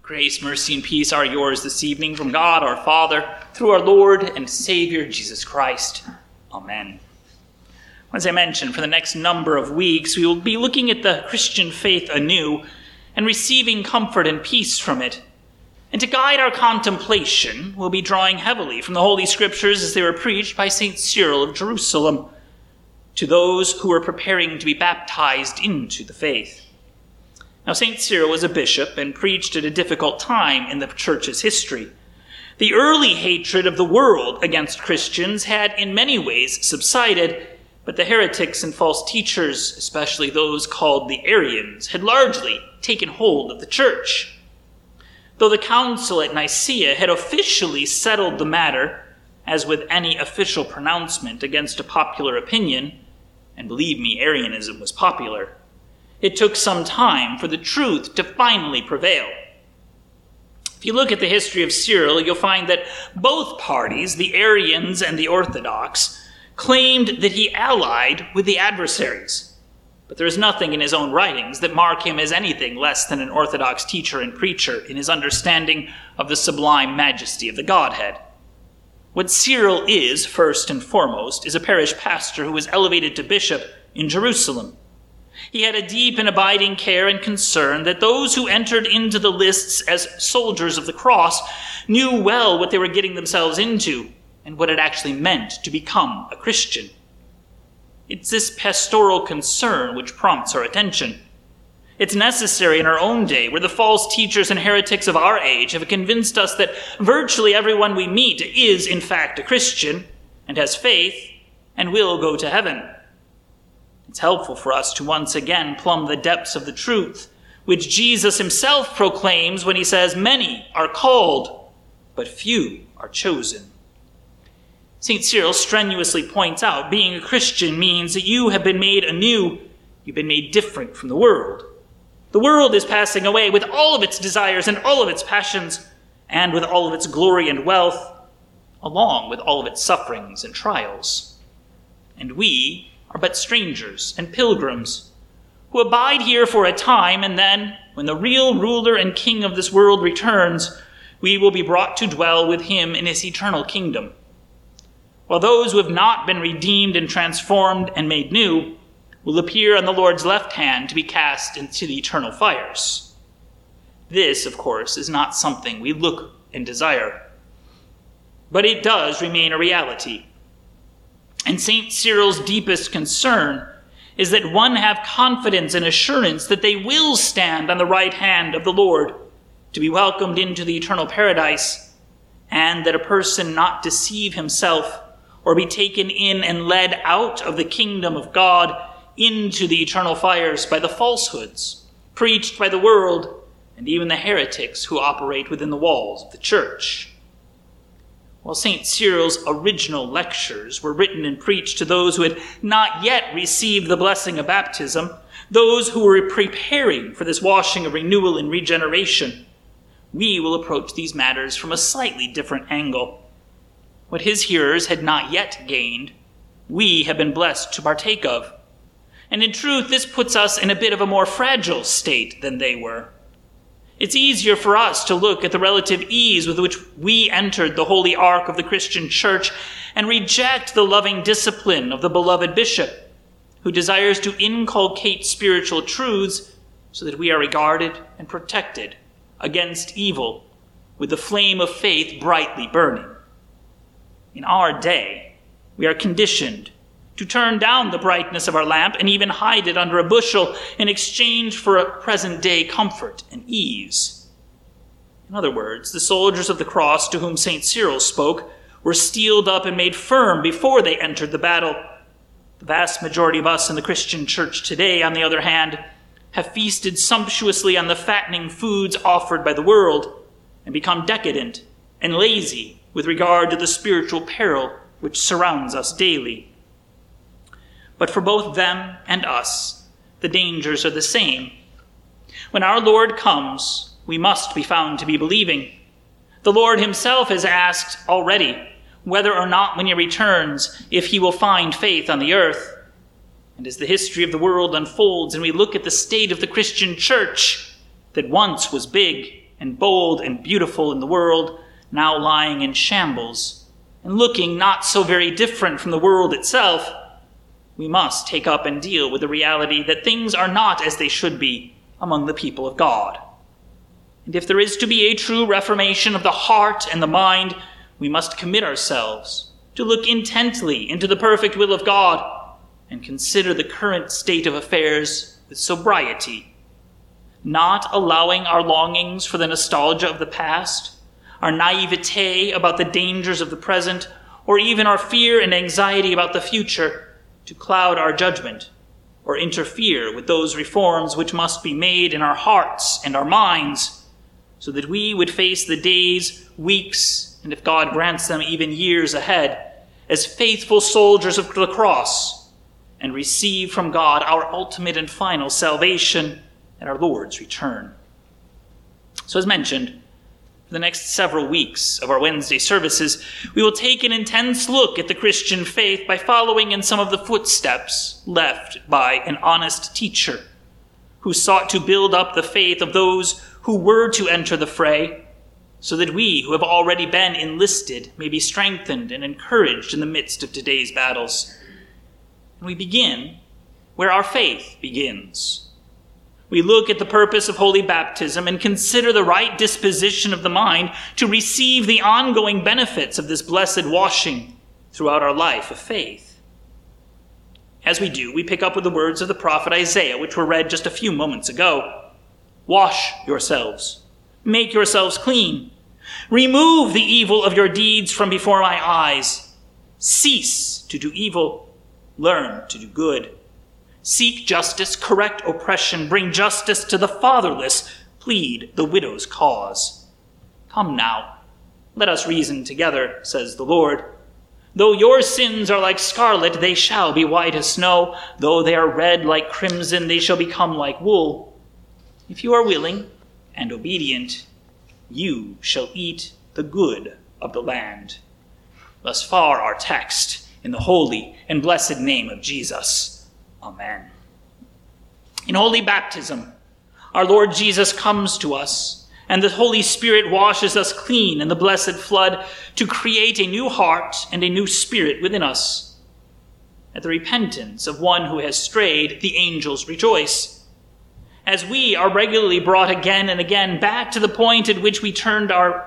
Grace, mercy, and peace are yours this evening from God our Father, through our Lord and Savior, Jesus Christ. Amen. As I mentioned, for the next number of weeks, we will be looking at the Christian faith anew and receiving comfort and peace from it. And to guide our contemplation, we'll be drawing heavily from the Holy Scriptures as they were preached by St. Cyril of Jerusalem to those who were preparing to be baptized into the faith. Now, St. Cyril was a bishop and preached at a difficult time in the church's history. The early hatred of the world against Christians had in many ways subsided, but the heretics and false teachers, especially those called the Arians, had largely taken hold of the church. Though the council at Nicaea had officially settled the matter, as with any official pronouncement against a popular opinion, and believe me, Arianism was popular, it took some time for the truth to finally prevail. If you look at the history of Cyril, you'll find that both parties, the Arians and the Orthodox, claimed that he allied with the adversaries. But there is nothing in his own writings that mark him as anything less than an Orthodox teacher and preacher in his understanding of the sublime majesty of the Godhead. What Cyril is, first and foremost, is a parish pastor who was elevated to bishop in Jerusalem. He had a deep and abiding care and concern that those who entered into the lists as soldiers of the cross knew well what they were getting themselves into and what it actually meant to become a Christian. It's this pastoral concern which prompts our attention. It's necessary in our own day, where the false teachers and heretics of our age have convinced us that virtually everyone we meet is, in fact, a Christian and has faith and will go to heaven. It's helpful for us to once again plumb the depths of the truth, which Jesus himself proclaims when he says, "Many are called, but few are chosen." St. Cyril strenuously points out being a Christian means that you have been made anew. You've been made different from the world. The world is passing away with all of its desires and all of its passions, and with all of its glory and wealth, along with all of its sufferings and trials. And we are but strangers and pilgrims who abide here for a time, and then, when the real ruler and king of this world returns, we will be brought to dwell with him in his eternal kingdom. While those who have not been redeemed and transformed and made new will appear on the Lord's left hand to be cast into the eternal fires. This, of course, is not something we look and desire, but it does remain a reality. And St. Cyril's deepest concern is that one have confidence and assurance that they will stand on the right hand of the Lord to be welcomed into the eternal paradise, and that a person not deceive himself or be taken in and led out of the kingdom of God into the eternal fires by the falsehoods preached by the world and even the heretics who operate within the walls of the church. While St. Cyril's original lectures were written and preached to those who had not yet received the blessing of baptism, those who were preparing for this washing of renewal and regeneration, we will approach these matters from a slightly different angle. What his hearers had not yet gained, we have been blessed to partake of. And in truth, this puts us in a bit of a more fragile state than they were. It's easier for us to look at the relative ease with which we entered the holy ark of the Christian church and reject the loving discipline of the beloved bishop, who desires to inculcate spiritual truths so that we are regarded and protected against evil with the flame of faith brightly burning. In our day, we are conditioned to turn down the brightness of our lamp and even hide it under a bushel in exchange for a present-day comfort and ease. In other words, the soldiers of the cross to whom St. Cyril spoke were steeled up and made firm before they entered the battle. The vast majority of us in the Christian church today, on the other hand, have feasted sumptuously on the fattening foods offered by the world and become decadent and lazy with regard to the spiritual peril which surrounds us daily. But for both them and us, the dangers are the same. When our Lord comes, we must be found to be believing. The Lord himself has asked already whether or not when he returns, if he will find faith on the earth. And as the history of the world unfolds and we look at the state of the Christian church that once was big and bold and beautiful in the world, now lying in shambles, and looking not so very different from the world itself, we must take up and deal with the reality that things are not as they should be among the people of God. And if there is to be a true reformation of the heart and the mind, we must commit ourselves to look intently into the perfect will of God and consider the current state of affairs with sobriety, not allowing our longings for the nostalgia of the past, our naivete about the dangers of the present, or even our fear and anxiety about the future to cloud our judgment or interfere with those reforms which must be made in our hearts and our minds, so that we would face the days, weeks, and if God grants them, even years ahead, as faithful soldiers of the cross, and receive from God our ultimate and final salvation at our Lord's return. So as mentioned, for the next several weeks of our Wednesday services, we will take an intense look at the Christian faith by following in some of the footsteps left by an honest teacher who sought to build up the faith of those who were to enter the fray, so that we who have already been enlisted may be strengthened and encouraged in the midst of today's battles. And we begin where our faith begins. We look at the purpose of holy baptism and consider the right disposition of the mind to receive the ongoing benefits of this blessed washing throughout our life of faith. As we do, we pick up with the words of the prophet Isaiah, which were read just a few moments ago. Wash yourselves, make yourselves clean. Remove the evil of your deeds from before my eyes. Cease to do evil, learn to do good. Seek justice, correct oppression, bring justice to the fatherless, plead the widow's cause. Come now, let us reason together, says the Lord. Though your sins are like scarlet, they shall be white as snow. Though they are red like crimson, they shall become like wool. If you are willing and obedient, you shall eat the good of the land. Thus far our text in the holy and blessed name of Jesus. Amen. In holy baptism, our Lord Jesus comes to us, and the Holy Spirit washes us clean in the blessed flood to create a new heart and a new spirit within us. At the repentance of one who has strayed, the angels rejoice. As we are regularly brought again and again back to the point at which we turn our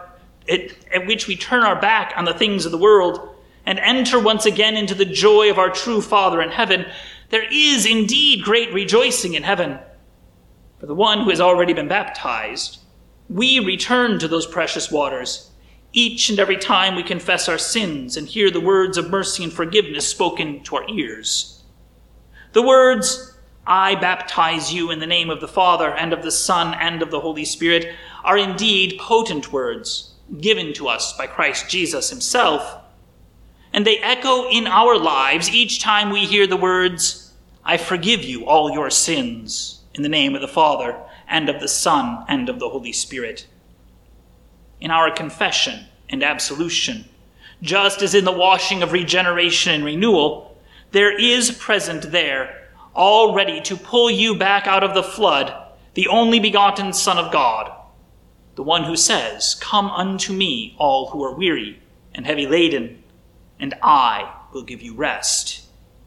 back on the things of the world and enter once again into the joy of our true Father in heaven, there is indeed great rejoicing in heaven. For the one who has already been baptized, we return to those precious waters each and every time we confess our sins and hear the words of mercy and forgiveness spoken to our ears. The words, I baptize you in the name of the Father and of the Son and of the Holy Spirit, are indeed potent words given to us by Christ Jesus himself. And they echo in our lives each time we hear the words, I forgive you all your sins in the name of the Father and of the Son and of the Holy Spirit. In our confession and absolution, just as in the washing of regeneration and renewal, there is present there, all ready to pull you back out of the flood, the only begotten Son of God, the one who says, Come unto me, all who are weary and heavy laden, and I will give you rest.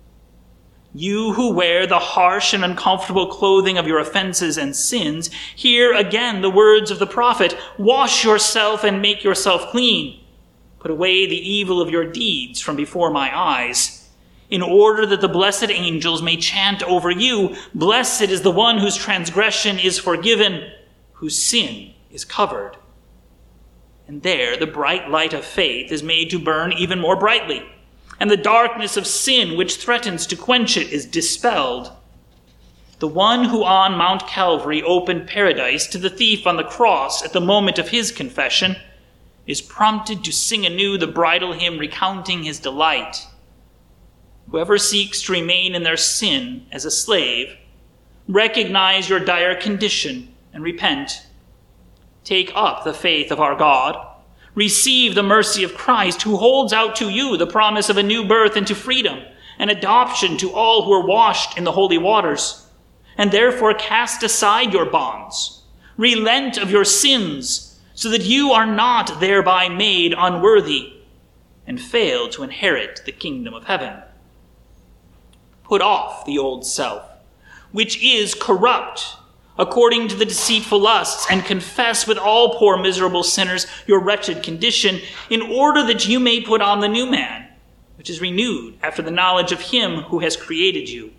You who wear the harsh and uncomfortable clothing of your offenses and sins, hear again the words of the prophet, Wash yourself and make yourself clean. Put away the evil of your deeds from before my eyes, in order that the blessed angels may chant over you, Blessed is the one whose transgression is forgiven, whose sin is covered. And there the bright light of faith is made to burn even more brightly, and the darkness of sin which threatens to quench it is dispelled. The one who on Mount Calvary opened paradise to the thief on the cross at the moment of his confession is prompted to sing anew the bridal hymn recounting his delight. Whoever seeks to remain in their sin as a slave, recognize your dire condition and repent. Take up the faith of our God. Receive the mercy of Christ, who holds out to you the promise of a new birth into freedom and adoption to all who are washed in the holy waters. And therefore cast aside your bonds. Relent of your sins, so that you are not thereby made unworthy and fail to inherit the kingdom of heaven. Put off the old self, which is corrupt, according to the deceitful lusts, and confess with all poor miserable sinners your wretched condition, in order that you may put on the new man, which is renewed after the knowledge of him who has created you.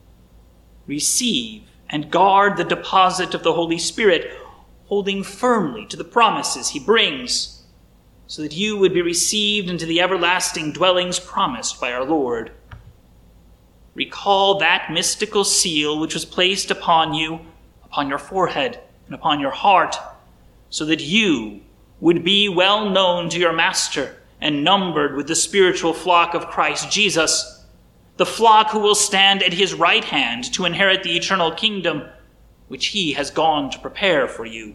Receive and guard the deposit of the Holy Spirit, holding firmly to the promises he brings, so that you would be received into the everlasting dwellings promised by our Lord. Recall that mystical seal which was placed upon you, upon your forehead and upon your heart, so that you would be well known to your Master and numbered with the spiritual flock of Christ Jesus, the flock who will stand at his right hand to inherit the eternal kingdom which he has gone to prepare for you.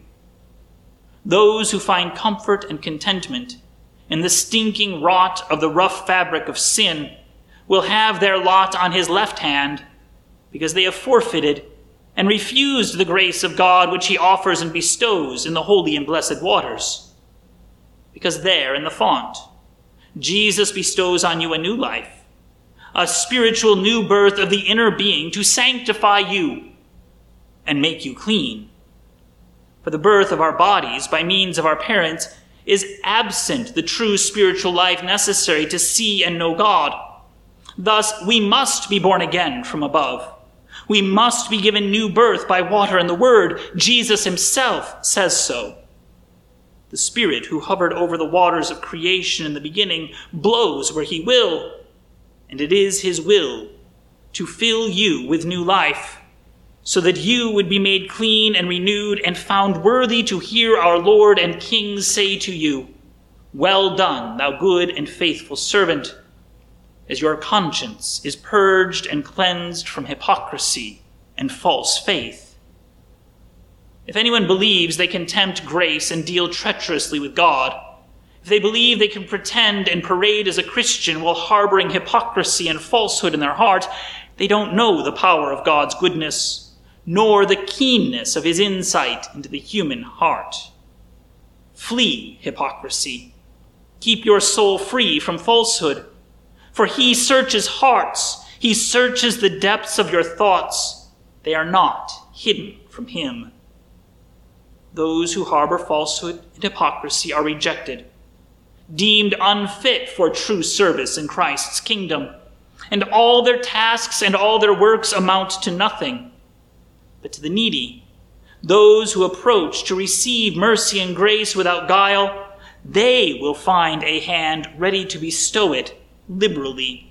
Those who find comfort and contentment in the stinking rot of the rough fabric of sin will have their lot on his left hand, because they have forfeited and refused the grace of God which he offers and bestows in the holy and blessed waters. Because there in the font, Jesus bestows on you a new life, a spiritual new birth of the inner being to sanctify you and make you clean. For the birth of our bodies by means of our parents is absent the true spiritual life necessary to see and know God. Thus, we must be born again from above. We must be given new birth by water and the word. Jesus himself says so. The Spirit who hovered over the waters of creation in the beginning blows where he will, and it is his will to fill you with new life, so that you would be made clean and renewed and found worthy to hear our Lord and King say to you, "Well done, thou good and faithful servant," as your conscience is purged and cleansed from hypocrisy and false faith. If anyone believes they can tempt grace and deal treacherously with God, if they believe they can pretend and parade as a Christian while harboring hypocrisy and falsehood in their heart, they don't know the power of God's goodness, nor the keenness of his insight into the human heart. Flee hypocrisy. Keep your soul free from falsehood. For he searches hearts. He searches the depths of your thoughts. They are not hidden from him. Those who harbor falsehood and hypocrisy are rejected, deemed unfit for true service in Christ's kingdom, and all their tasks and all their works amount to nothing. But to the needy, those who approach to receive mercy and grace without guile, they will find a hand ready to bestow it liberally.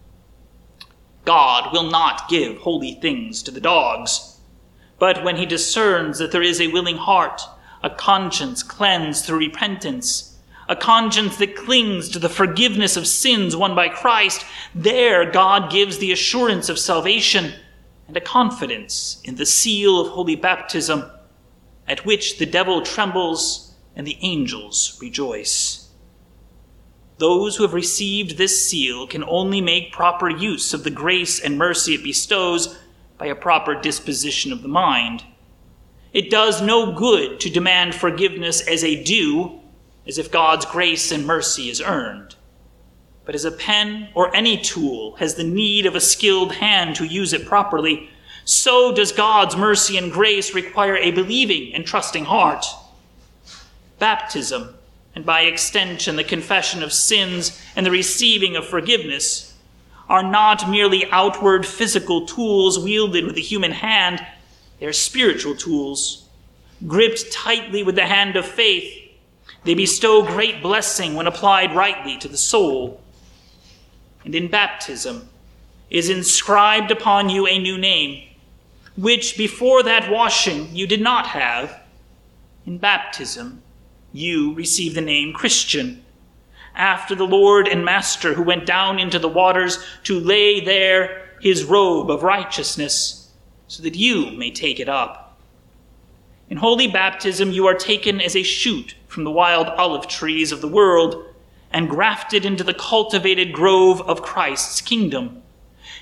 God will not give holy things to the dogs, but when he discerns that there is a willing heart, a conscience cleansed through repentance, a conscience that clings to the forgiveness of sins won by Christ, there God gives the assurance of salvation and a confidence in the seal of holy baptism, at which the devil trembles and the angels rejoice. Those who have received this seal can only make proper use of the grace and mercy it bestows by a proper disposition of the mind. It does no good to demand forgiveness as a due, as if God's grace and mercy is earned. But as a pen or any tool has the need of a skilled hand to use it properly, so does God's mercy and grace require a believing and trusting heart. Baptism, and by extension the confession of sins and the receiving of forgiveness, are not merely outward physical tools wielded with the human hand. They are spiritual tools. Gripped tightly with the hand of faith, they bestow great blessing when applied rightly to the soul. And in baptism is inscribed upon you a new name, which before that washing you did not have. In baptism you receive the name Christian, after the Lord and Master who went down into the waters to lay there his robe of righteousness, so that you may take it up. In holy baptism you are taken as a shoot from the wild olive trees of the world and grafted into the cultivated grove of Christ's kingdom.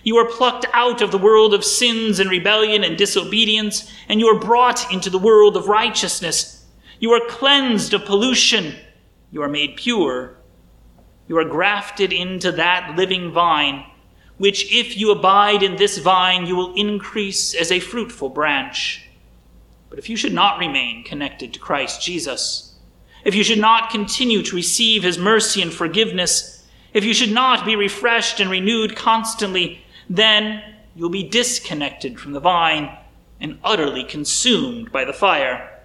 You are plucked out of the world of sins and rebellion and disobedience, and you are brought into the world of righteousness. You are cleansed of pollution. You are made pure. You are grafted into that living vine, which if you abide in this vine, you will increase as a fruitful branch. But if you should not remain connected to Christ Jesus, if you should not continue to receive his mercy and forgiveness, if you should not be refreshed and renewed constantly, then you'll be disconnected from the vine and utterly consumed by the fire.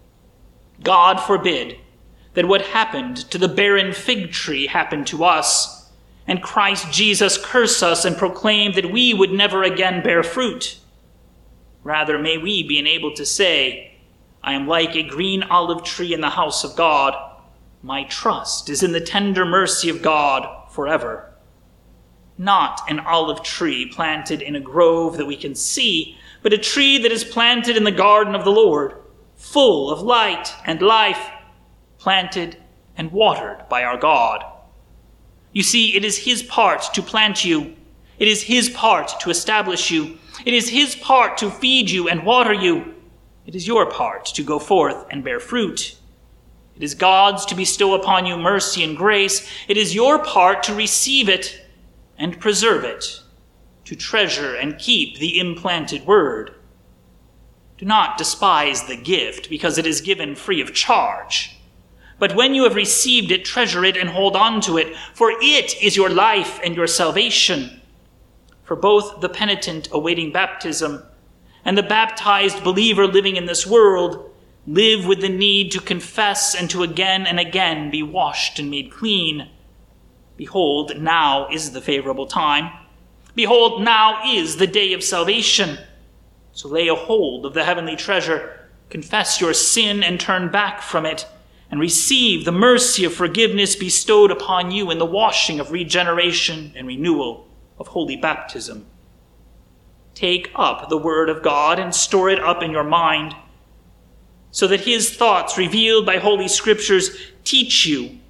God forbid that what happened to the barren fig tree happened to us, and Christ Jesus curse us and proclaim that we would never again bear fruit. Rather, may we be enabled to say, I am like a green olive tree in the house of God. My trust is in the tender mercy of God forever. Not an olive tree planted in a grove that we can see, but a tree that is planted in the garden of the Lord, full of light and life, planted and watered by our God. You see, it is his part to plant you. It is his part to establish you. It is his part to feed you and water you. It is your part to go forth and bear fruit. It is God's to bestow upon you mercy and grace. It is your part to receive it and preserve it, to treasure and keep the implanted word. Do not despise the gift because it is given free of charge. But when you have received it, treasure it and hold on to it, for it is your life and your salvation. For both the penitent awaiting baptism and the baptized believer living in this world live with the need to confess and to again and again be washed and made clean. Behold, now is the favorable time. Behold, now is the day of salvation. So lay a hold of the heavenly treasure, confess your sin and turn back from it, and receive the mercy of forgiveness bestowed upon you in the washing of regeneration and renewal of holy baptism. Take up the word of God and store it up in your mind, so that his thoughts revealed by Holy Scriptures teach you.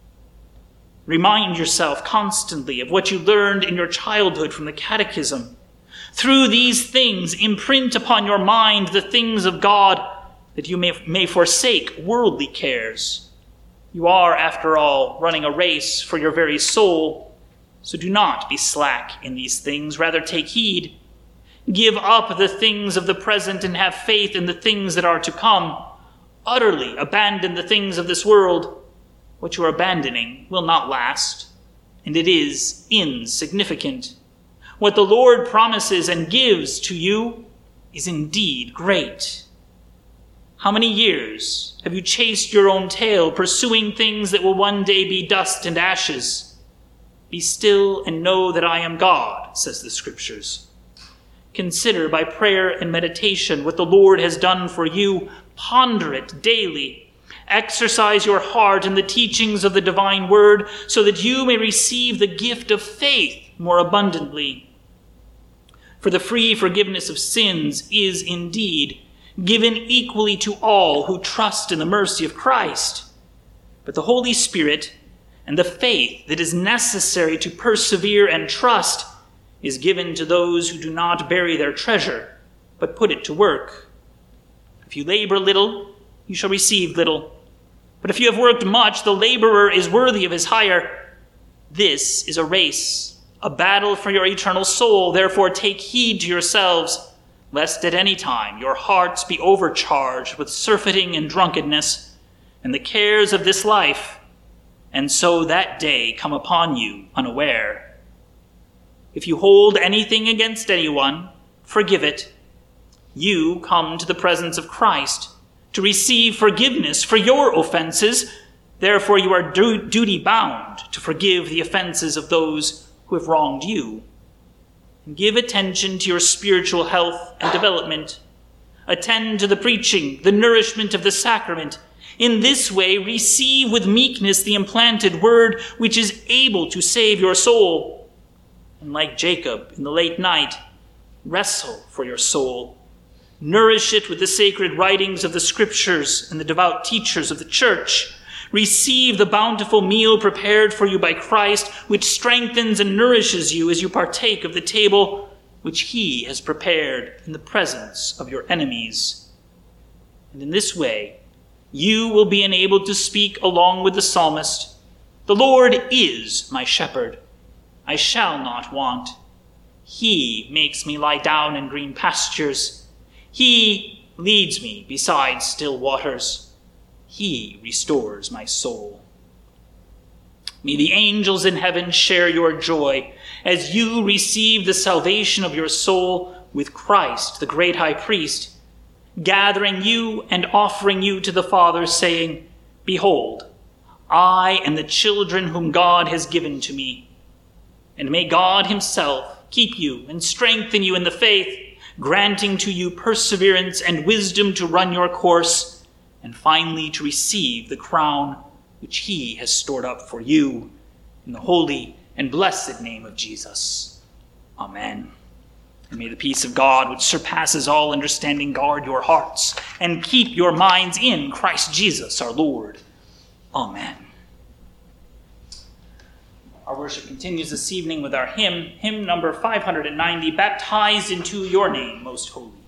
Remind yourself constantly of what you learned in your childhood from the catechism. Through these things, imprint upon your mind the things of God, that you may forsake worldly cares. You are, after all, running a race for your very soul, so do not be slack in these things. Rather, take heed. Give up the things of the present and have faith in the things that are to come. Utterly abandon the things of this world. What you are abandoning will not last, and it is insignificant. What the Lord promises and gives to you is indeed great. How many years have you chased your own tail, pursuing things that will one day be dust and ashes? Be still and know that I am God, says the Scriptures. Consider by prayer and meditation what the Lord has done for you. Ponder it daily. Exercise your heart in the teachings of the divine word, so that you may receive the gift of faith more abundantly. For the free forgiveness of sins is indeed given equally to all who trust in the mercy of Christ. But the Holy Spirit and the faith that is necessary to persevere and trust is given to those who do not bury their treasure, but put it to work. If you labor little, you shall receive little. But if you have worked much, the laborer is worthy of his hire. This is a race, a battle for your eternal soul. Therefore take heed to yourselves, lest at any time your hearts be overcharged with surfeiting and drunkenness, and the cares of this life, and so that day come upon you unaware. If you hold anything against anyone, forgive it. You come to the presence of Christ to receive forgiveness for your offenses. Therefore you are duty-bound to forgive the offenses of those who have wronged you. And give attention to your spiritual health and development. Attend to the preaching, the nourishment of the sacrament. In this way, receive with meekness the implanted word, which is able to save your soul. And like Jacob in the late night, wrestle for your soul. Nourish it with the sacred writings of the Scriptures and the devout teachers of the church. Receive the bountiful meal prepared for you by Christ, which strengthens and nourishes you as you partake of the table which he has prepared in the presence of your enemies. And in this way, you will be enabled to speak along with the psalmist, "The Lord is my shepherd. I shall not want. He makes me lie down in green pastures. He leads me beside still waters. He restores my soul." May the angels in heaven share your joy as you receive the salvation of your soul with Christ, the great high priest, gathering you and offering you to the Father, saying, "Behold, I and the children whom God has given to me." And may God himself keep you and strengthen you in the faith, granting to you perseverance and wisdom to run your course, and finally to receive the crown which he has stored up for you, in the holy and blessed name of Jesus. Amen. And may the peace of God, which surpasses all understanding, guard your hearts and keep your minds in Christ Jesus our Lord. Amen. Our worship continues this evening with our hymn number 590, "Baptized into your name, most holy."